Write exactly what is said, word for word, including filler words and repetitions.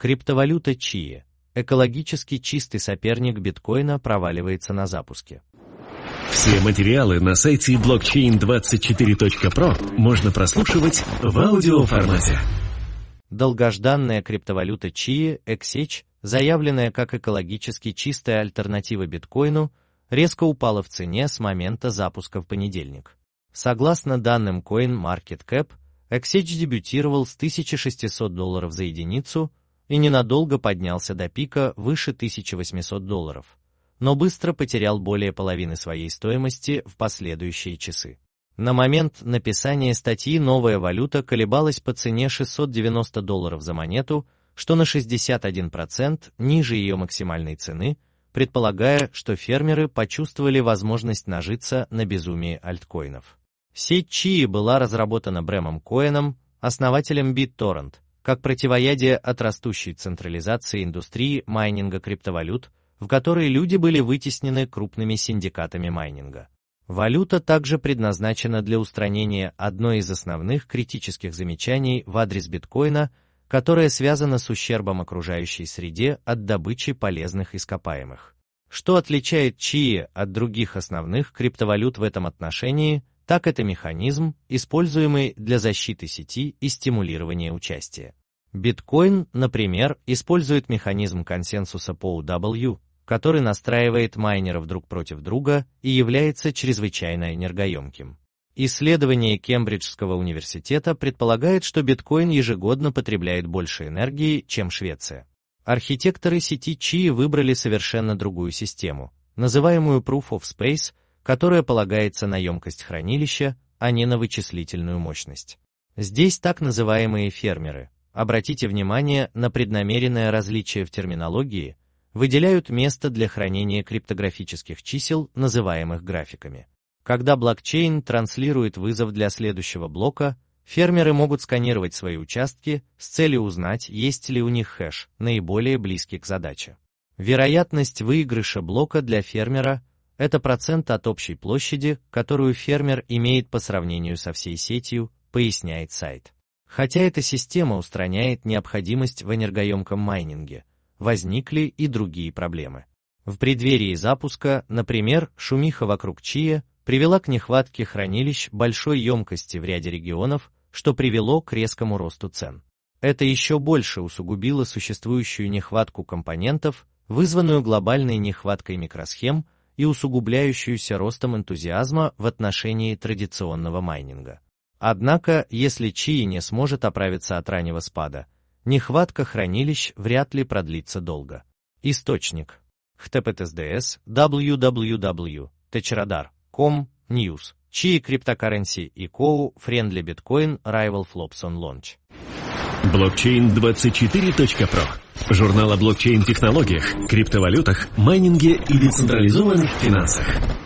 Криптовалюта Чиа, экологически чистый соперник биткоина, проваливается на запуске. Все материалы на сайте блокчейн двадцать четыре точка про можно прослушивать в аудиоформате. Долгожданная криптовалюта Чиа, икс эйч, заявленная как экологически чистая альтернатива биткоину, резко упала в цене с момента запуска в понедельник. Согласно данным CoinMarketCap, икс эйч дебютировал с тысячи шестисот долларов за единицу и ненадолго поднялся до пика выше тысячи восьмисот долларов, но быстро потерял более половины своей стоимости в последующие часы. На момент написания статьи новая валюта колебалась по цене шестьсот девяносто долларов за монету, что на шестьдесят один процент ниже ее максимальной цены, предполагая, что фермеры почувствовали возможность нажиться на безумии альткоинов. Сеть Чиа была разработана Брэмом Коэном, основателем BitTorrent, как противоядие от растущей централизации индустрии майнинга криптовалют, в которой люди были вытеснены крупными синдикатами майнинга. Валюта также предназначена для устранения одной из основных критических замечаний в адрес биткоина, которая связана с ущербом окружающей среде от добычи полезных ископаемых. Что отличает Чиа от других основных криптовалют в этом отношении, так это механизм, используемый для защиты сети и стимулирования участия. Биткоин, например, использует механизм консенсуса пи о дабл ю, который настраивает майнеров друг против друга и является чрезвычайно энергоемким. Исследование Кембриджского университета предполагает, что биткоин ежегодно потребляет больше энергии, чем Швеция. Архитекторы сети Чиа выбрали совершенно другую систему, называемую Proof of Space, которая полагается на емкость хранилища, а не на вычислительную мощность. Здесь так называемые фермеры, обратите внимание на преднамеренное различие в терминологии, выделяют место для хранения криптографических чисел, называемых графиками. Когда блокчейн транслирует вызов для следующего блока, фермеры могут сканировать свои участки с целью узнать, есть ли у них хэш, наиболее близкий к задаче. Вероятность выигрыша блока для фермера – это процент от общей площади, которую фермер имеет по сравнению со всей сетью, поясняет сайт. Хотя эта система устраняет необходимость в энергоемком майнинге, возникли и другие проблемы. В преддверии запуска, например, шумиха вокруг Чиа привела к нехватке хранилищ большой емкости в ряде регионов, что привело к резкому росту цен. Это еще больше усугубило существующую нехватку компонентов, вызванную глобальной нехваткой микросхем и усугубляющуюся ростом энтузиазма в отношении традиционного майнинга. Однако, если Чиа не сможет оправиться от раннего спада, нехватка хранилищ вряд ли продлится долго. Источник: эйч ти ти пи эс дабл ю дабл ю дабл ю точка радар точка ком News. Чиа Cryptocurrency и Co. Friendly Bitcoin Rival Flops on Launch. блокчейн двадцать четыре точка про. Журнал о блокчейн-технологиях, криптовалютах, майнинге и децентрализованных финансах.